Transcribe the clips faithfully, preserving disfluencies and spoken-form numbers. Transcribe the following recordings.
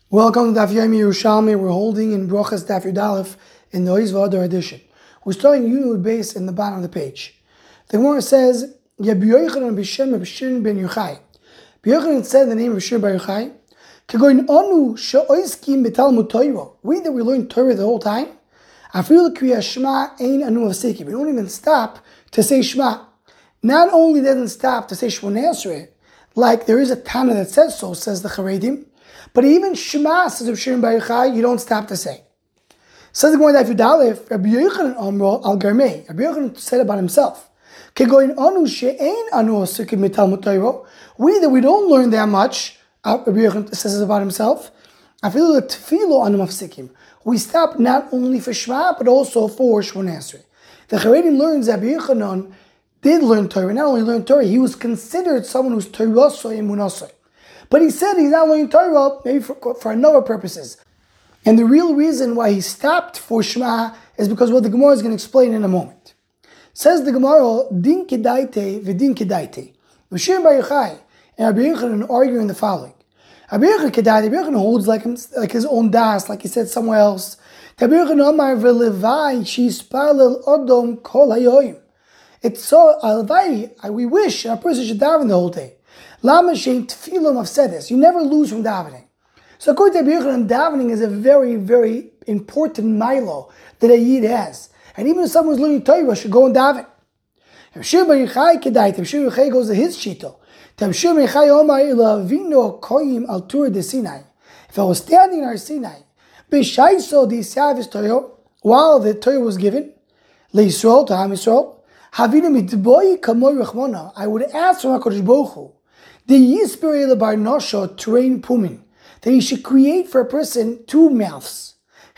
Welcome to Daf Yomi Yerushalmi. We're holding in Brochas Daf Yud Aleph in the Oiz V'Adar edition. We're starting Yud base in the bottom of the page. The Gemara says, Rabbi Yochanan b'Shem Rabbi Shimon ben Yochai. Rabbi Yochanan said the name of Shimon ben Yochai. Kegoin anu she'oiskim b'Talmud Torah. We that we learn Torah the whole time. Afilu kriya Shema ein anu mafsiki. We don't even stop to say Shema. Not only doesn't stop to say Shmoneh Esrei, like there is a Tana that says so, says the Charedim, but even Shema, says Rabbi Shimon ben Yochai, you don't stop to say. Says the Gemara Daf Yud Aleph, Rabbi Yochanan Amro al Garmei. Rabbi Yochanan said about himself, Kegoin anu she'ein anu asukim mitalmud Torah. We that we don't learn that much, Rabbi Yochanan says about himself. I feel the tefillah anu mafsikim. We stop not only for Shema but also for Shmoneh Esrei. The Charedim learns that Rabbi Yochanan did learn Torah. Not only learned Torah, he was considered someone who's Torah and Munasai. But he said he's not learning Torah, maybe for, for another purposes. And the real reason why he stopped for Shema is because what the Gemara is going to explain in a moment. Says the Gemara, Din kedaite v'din kedaite. Rabbi Shimon ben Yochai and Rabbi Yochanan arguing the following. Rabbi Yochanan kedaite, Rabbi Yochanan holds like, him, like his own das, like he said somewhere else. Rabbi Yochanan amar v'levai shispalel odom kol hayoyim. It's so, alvai, we wish a person should daven the whole day. Lama shein tefillah of sedes. You never lose from davening. So according to Rabbi Yochanan, davening is a very, very important milo that a yid has. And even if someone's learning Torah, should go and daven. Rabbi Shimon ben Yochai kedai. Rabbi Shimon ben Yochai goes to his shito. Rabbi Shimon ben Yochai omar ilavino koyim al tur de Sinai. If I was standing in our Sinai, b'shaiso di savis Torah, while the Torah was given, leYisrael to Ham Yisrael, havinu mitboy kamoy rechmona. I would ask from HaKadosh Baruch Hu, the Yisperi lebar nosho train pumin, that he should create for a person two mouths.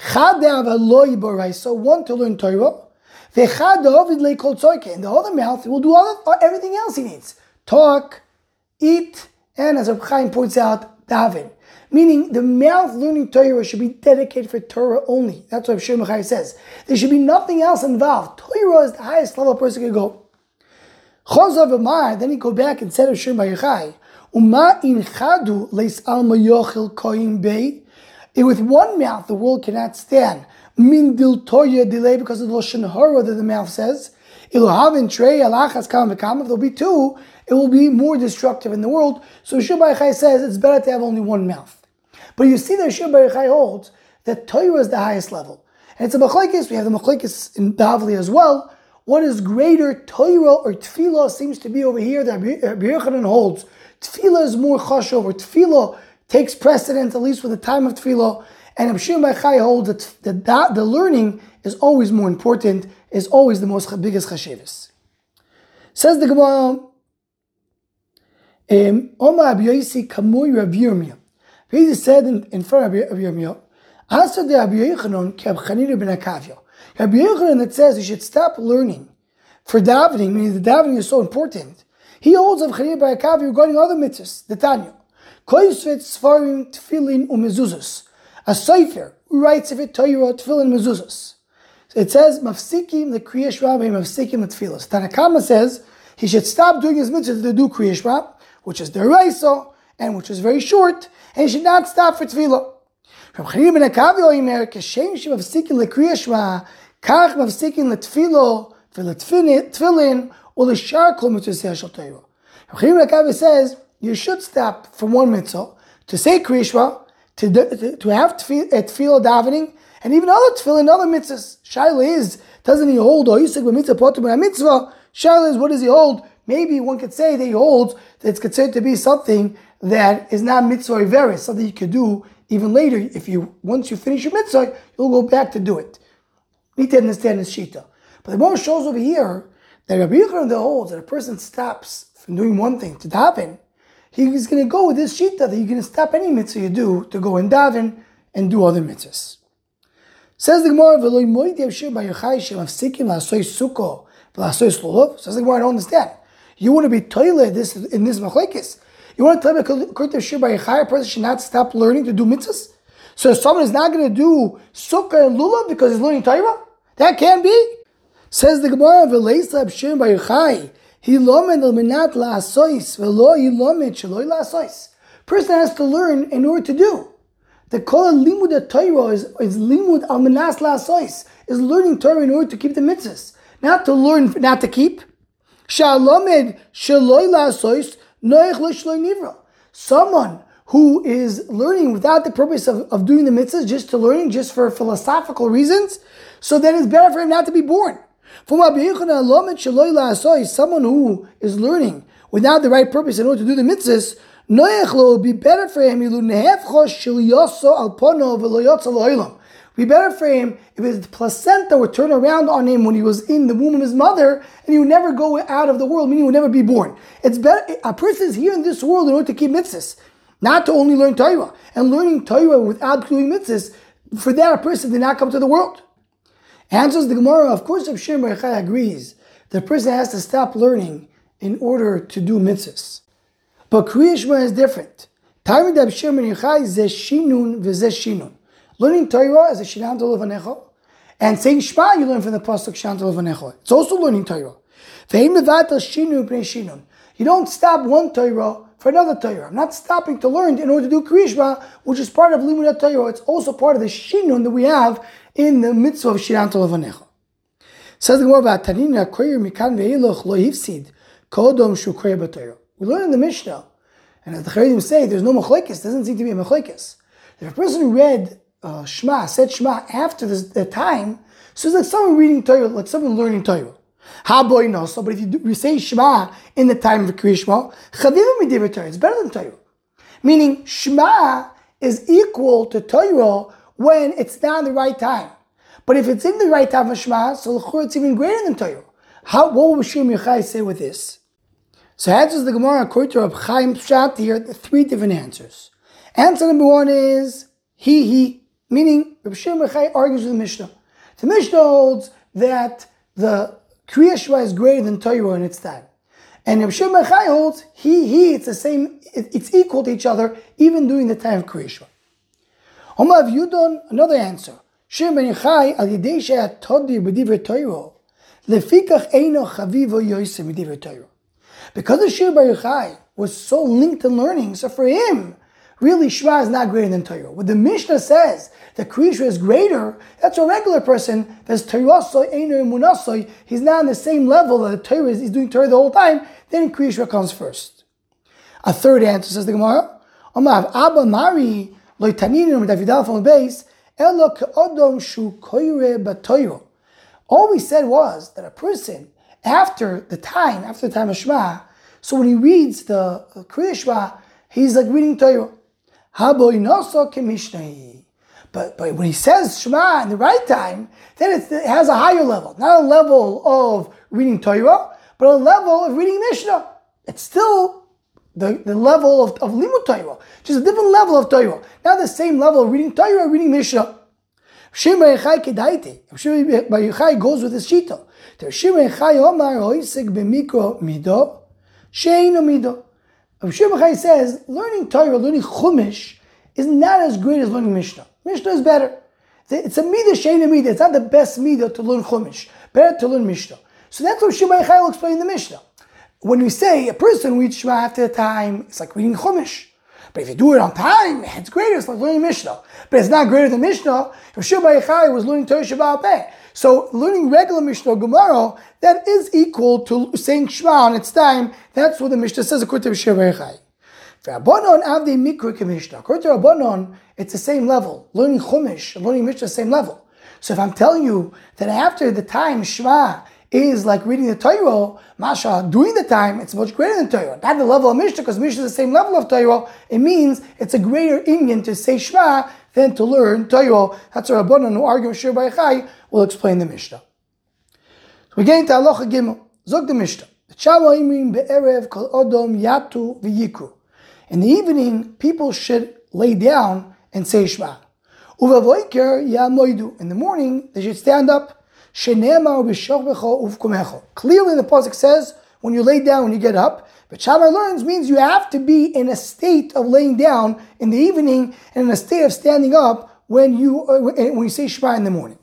So one to learn Torah, and the other mouth will do all, everything else he needs. Talk, eat, and as Reb Chaim points out, daven. Meaning the mouth learning Torah should be dedicated for Torah only. That's what Reb Shimon ben Yochai says. There should be nothing else involved. Torah is the highest level a person can go. Then he go back and said of Shimon ben Yochai, Uma in chadu leis alma yochil koyin bei. With one mouth the world cannot stand. Min dil toya delay, because of the lashon hara that the mouth says. Iluhavin trei alachas kam v'kam. If there'll be two, it will be more destructive in the world. So Shimon ben Yochai says it's better to have only one mouth. But you see that Shimon ben Yochai holds that Torah is the highest level, and it's a machlekes. We have the machlekes in Bavli as well. What is greater, Torah or Tefillah? Seems to be over here that Rabbi Yochanan holds. Tefillah is more chashuv, or Tefillah takes precedence, at least for the time of Tefillah. And Rabbi Shimon ben Yochai holds that the, the, the learning is always more important, is always the most biggest chashivas. Says the Gemara, Omar Rabbi Yosi Kamui Rabbi Yirmiyah. Rabbi Yosi said in, in front of Rabbi Yirmiyah, Asa de Rabbi Yochanan ki Rabbi Chanina ben Akavya. Rabbi Yochanan that says you should stop learning for davening, meaning the davening is so important. He holds of Chanina ben Akavya regarding other mitzvahs, the Tanya. Koyisvet Sfarim Tefillin uMezuzos. A Sefer who writes of it Torah Tefillin Mezuzos. So it says Mafsikim the Kriya Shema Mafsikim the Tefillos. Tanakama says he should stop doing his mitzvahs to do Kriya Shema, which is the Reisa and which is very short, and he should not stop for Tefillah. From Chanina ben Akavya Omer Kashem She Mafsikim the Kriya Shema Kach Mafsikim the Tefillo Tefillin or the Shar Kol Mitzvah Shel Torah. Chanina ben Akavya says you should stop from one mitzvah to say Kriya Shema, to, to, to have tefillah davening, and even other tefillah and other mitzvahs. Shaila is, doesn't he hold, or Yisik b'mitzvah potum b'na mitzvah? Shaila is, what does he hold? Maybe one could say that he holds that it's considered to be something that is not mitzvah or veris, something you could do even later. If you, once you finish your mitzvah, you'll go back to do it. You need to understand his shita. But the more shows over here that Rabbi Yochanan holds that a person stops from doing one thing to daven, he's going to go with this shita that you're going to stop any mitzvah you do to go and daven and do other mitzvahs. Says the Gemara, "V'lo moidi Rabbi Shimon ben Yochai shemafsikim la'asoi sukkah v'la'asoi slulav." Says the Gemara, I don't understand. You want to be toilet this in this machlekes? You want to tell me according to Rabbi Shimon ben Yochai, a person should not stop learning to do mitzvahs? So if someone is not going to do sukkah and lulav because he's learning Torah, that can't be. Says the Gemara, "V'leis Rabbi Shimon ben Yochai." He lomed al menat la'asois, v'lo he lomed sheloi la'asois. Person has to learn in order to do. The kol limud Torah is, is limud al menas la'asos, is learning Torah in order to keep the mitzvahs, not to learn, not to keep. Sha'alomed sheloi la'asos noich lo shloi nivra. Someone who is learning without the purpose of, of doing the mitzvahs, just to learning, just for philosophical reasons, so then it's better for him not to be born. Someone who is learning without the right purpose in order to do the mitzvahs, would be better for him. Be better for him if his placenta would turn around on him when he was in the womb of his mother, and he would never go out of the world, meaning he would never be born. It's better. A person is here in this world in order to keep mitzvahs, not to only learn Torah. And learning Torah without doing mitzvahs, for that a person did not come to the world. Answers the Gemara, of course, Reb Shimon Bar Yochai agrees. The person has to stop learning in order to do mitzvahs. But Kriya Shema is different. Talmid Reb Shimon Bar Yochai ze shinun v'ze shinun. Learning Torah is a shinam levanecha, and saying Shema you learn from the pasuk shinam levanecha. It's also learning Torah. Ve'im levatel shinun b'nei shinun. You don't stop one Torah for another Torah. I'm not stopping to learn in order to do Kriya Shema, which is part of Limud Torah. It's also part of the shinun that we have in the mitzvah of Shirant Levanecha. Says the Gemara about Tanina, Koyer Mikan Ve'eloch Lo Hifsid, Kodom Shu Koyer B'Torah. We learn in the Mishnah, and as the Charedim say, there's no machlekes. Doesn't seem to be a machlekes. If a person read uh, Shema, said Shema after this, the time, so it's like someone reading Torah, like someone learning Torah. Ha boy no. So, but if you, do, you say Shema in the time of Kriya Shema, Chaviva Midivrei Torah. It's better than Torah. Meaning Shema is equal to Torah when it's not the right time. But if it's in the right time of Shema, so it's even greater than Torah. How, what will Shimon Yochai say with this? So answers the Gemara according to Reb Chaim Pshat here, three different answers. Answer number one is he, he, meaning Reb Shimon Yochai argues with the Mishnah. The Mishnah holds that the Kriya Shema is greater than Torah in its time. And Reb Shimon Yochai holds he, he, it's the same, it, it's equal to each other, even during the time of Kriya Shema. Omav Yudon, another answer. Shimon ben Yochai al yidei she'at todir b'divrei Torah, lefikach eino chavivo yoisem b'divrei Torah. Because the Shimon ben Yochai was so linked to learning, so for him, really Shema is not greater than Torah. What the Mishnah says, that Kriya Shema is greater, that's a regular person, that's Torah-soi, eino emunasoi, he's not on the same level that the Torah is, he's doing Torah the whole time, then Kriya Shema comes first. A third answer, says the Gemara, Omav Abba Mari, lo taninu m'davidal from the base, elo ke'odom shu koyre b'toyro. All we said was that a person, after the time, after the time of Shema, so when he reads the Kriya Shema, he's like reading Torah. Habo inoso kemishnai. But but when he says Shema in the right time, then it's, it has a higher level. Not a level of reading Torah, but a level of reading Mishnah. It's still the, the level of, of Limud Torah, just a different level of Torah. Not the same level of reading Torah or reading Mishnah. Shimon Bar Yochai kedaite. Shimon Bar Yochai goes with his shita. Shimon Bar Yochai omar hoisek b'mikro mido she'eino mido. Shimon Bar Yochai says learning Torah, learning Chumash is not as great as learning Mishnah. Mishnah is better. It's a midah she'eino midah. It's not the best midah to learn Chumash. Better to learn Mishnah. So that's what Shimon Bar Yochai will explain in the Mishnah. When we say a person reads Shema after the time, it's like reading Chumash. But if you do it on time, it's greater. It's like learning Mishnah. But it's not greater than Mishnah. If Shimon Bar Yochai was learning Torah Sheba'al Peh. So learning regular Mishnah Gemara, that is equal to saying Shema on its time. That's what the Mishnah says according to Shimon Bar Yochai. Rabbanon avdei mikra k'mishnah. According to Rabbanon, it's the same level. Learning Chumash and learning Mishnah, the same level. So if I'm telling you that after the time Shema is like reading the Torah, Masha, during the time, it's much greater than Torah. Not the level of Mishnah, because Mishnah is the same level of Torah. It means it's a greater Indian to say Shema than to learn Torah. That's what Rabbanon, who argue with Shimon Bar Yochai, will explain the Mishnah. So we get into Halacha Gimel. Zog the Mishnah. be'erev kol odom yatu v'yikru. In the evening, people should lay down and say Shema. Uvavoiker yamoidu. In the morning, they should stand up. Clearly the pasuk says, when you lay down, when you get up. But Shammai learns means you have to be in a state of laying down in the evening and in a state of standing up when you when you say Shema in the morning.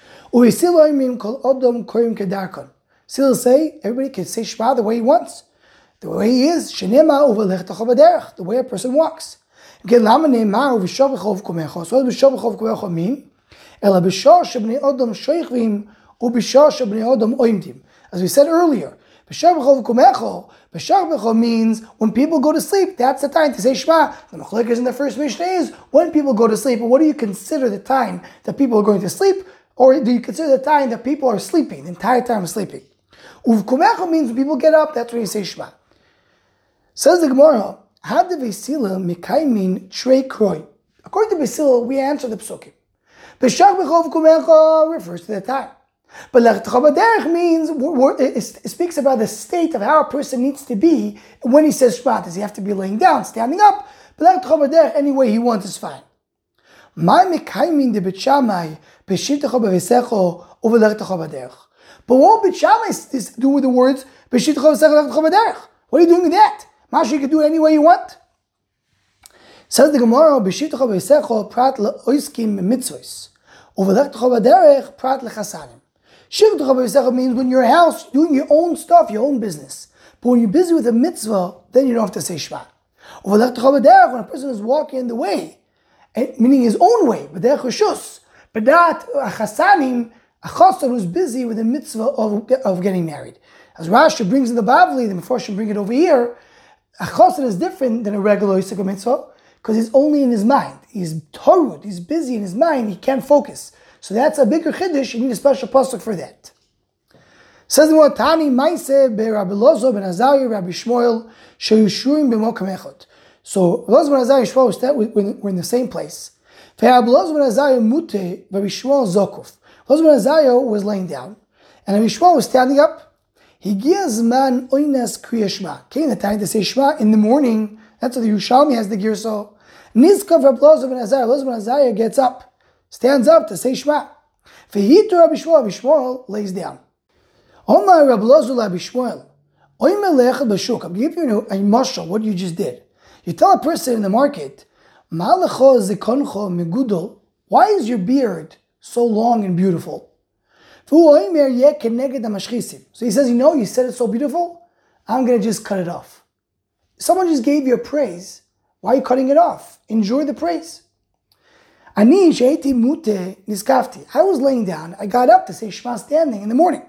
Still say, everybody can say Shema the way he wants. The way he is, the way a person walks. Okay, lama ne'emar u'v'shor b'chov kumecho. So what does b'shor b'chov kumecho mean? Ela b'shor shebnei odom shoichvim u'b'shor shebnei odom oimdim. As we said earlier, b'shor b'chov kumecho, b'shor b'chov means when people go to sleep, that's the time to say Shema. The machlokes in the first Mishnah is when people go to sleep. But what do you consider the time that people are going to sleep? Or do you consider the time that people are sleeping, the entire time of sleeping? Uvkumecho means when people get up, that's when you say Shema. Says the Gemara, Had the Vesila mikaimin trei kroi. According to Vesila, we answer the psukim. B'shach b'chov kumecho refers to the time. But Lech Techa B'derech means, it speaks about the state of how a person needs to be when he says Shema. Does he have to be laying down, standing up? But Lech Techa B'derech, any way he wants is fine. My mikaimin de Beit Shammai b'shitecho b'vesecho over Lech Techa B'derech. But what Beit Shammai do with the words b'shitecho b'vesecho Lech Techa B'derech? What are you doing with that? Masha, you can do it any way you want. Says the Gemara, b'shitecho b'vesecho prat le'oiskim mitzvos over Lech Techa B'derech prat lechasanim. Shitecho b'vesecho means when you're in your house, doing your own stuff, your own business. But when you're busy with a mitzvah, then you don't have to say Shema. Over Lech Techa B'derech, when a person is walking in the way, meaning his own way, but they're chushus, but not a chasanim, a chassan who's busy with the mitzvah of, of getting married. As Rashi brings in the Bavli, the Mefarshim bring it over here, a chassan is different than a regular Yisrael mitzvah because he's only in his mind. He's torud, he's busy in his mind, he can't focus. So that's a bigger chiddush, you need a special pasuk for that. Says the word Tani Maise be Rabbi Lozo ben Azariah, Rabbi Shmuel, sheyushurim b'mokam echad. So Lozo ben Azariah and Shmuel were in the same place. Rabbi Lozo ben Azariah mute, Rabbi Shmuel zokuf. Lozo ben Azariah was laying down, and Rabbi Shmuel was standing up. Higia zman oines kriya shema. Came the time to say Shema in the morning. That's what the Yerushalmi has the girso. Nizkav Rabbi Lozo ben Azariah. Lozo ben Azariah gets up, stands up to say Shema. Vehitu Rabbi Shmuel. Rabbi Shmuel lays down. Omar Rabbi Lozo Rabbi Shmuel. Oimer leechad b'shuk. I'm giving you a mashal, what you just did. You tell a person in the market, Ma'alecho zikoncho megudol. Why is your beard so long and beautiful? So he says, you know, you said it so beautiful, I'm going to just cut it off. Someone just gave you a praise. Why are you cutting it off? Enjoy the praise. I was laying down. I got up to say Shema standing in the morning.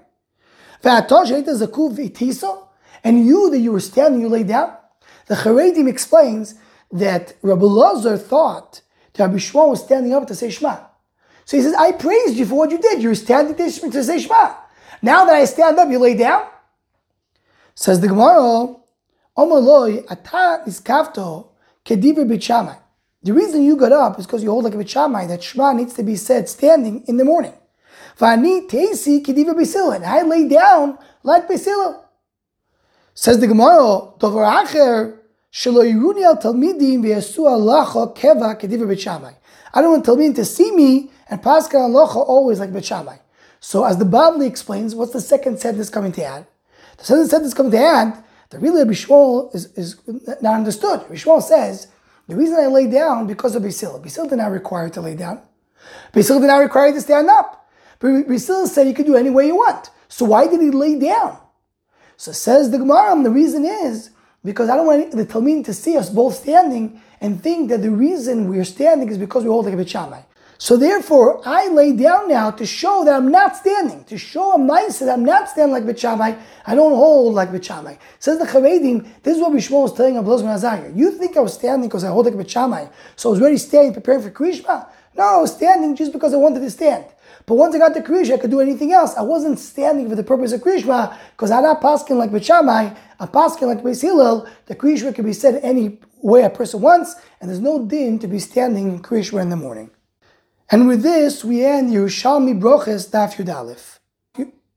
And you, that you were standing, you lay down. The Charedim explains that Rabbi Lazar thought that Rabbi Shmuel was standing up to say Shema. So he says, I praised you for what you did. You were standing to say Shema. Now that I stand up, you lay down? Says the Gemara, Omaloi ata iskafto kediver Beit Shammai. The reason you got up is because you hold like a Beit Shammai that Shema needs to be said standing in the morning. Vani teisi kediver Beis Hillel. And I lay down like Beis Hillel. Says the Gemara, Dovar acher shelo yiruni al talmidim v'yasu halacha keva kediver Beit Shammai. I don't want Talmidim to see me and Pascha halacha always like Beit Shammai. So as the Bavli explains, what's the second sentence coming to add? The second sentence coming to add that really Rabbi Shmuel is, is not understood. Rabbi Shmuel says, the reason I lay down because of Beis Hillel. Beis Hillel did not require to lay down. Beis Hillel did not require to stand up. But Beis Hillel said you could do any way you want. So why did he lay down? So says the Gemara, the reason is because I don't want the Talmidim to see us both standing and think that the reason we're standing is because we hold like a Beit Shammai. So therefore, I lay down now to show that I'm not standing, to show a mice that I'm not standing like Beit Shammai. I don't hold like Beit Shammai. Says the Charedim, this is what Bishmol was telling Rabbi Lozo ben Azariah. You think I was standing because I hold like Beit Shammai, so I was already standing preparing for Kriyishma? No, I was standing just because I wanted to stand. But once I got to Kriyishma, I could do anything else. I wasn't standing for the purpose of Kriyishma because I'm not paskin like Beit Shammai. I'm paskin like Beis Hillel. The Kriyishma can be said any way a person wants, and there's no din to be standing in Kriyishma in the morning. And with this, we end Yerushalmi Broches Daf Yud Aleph.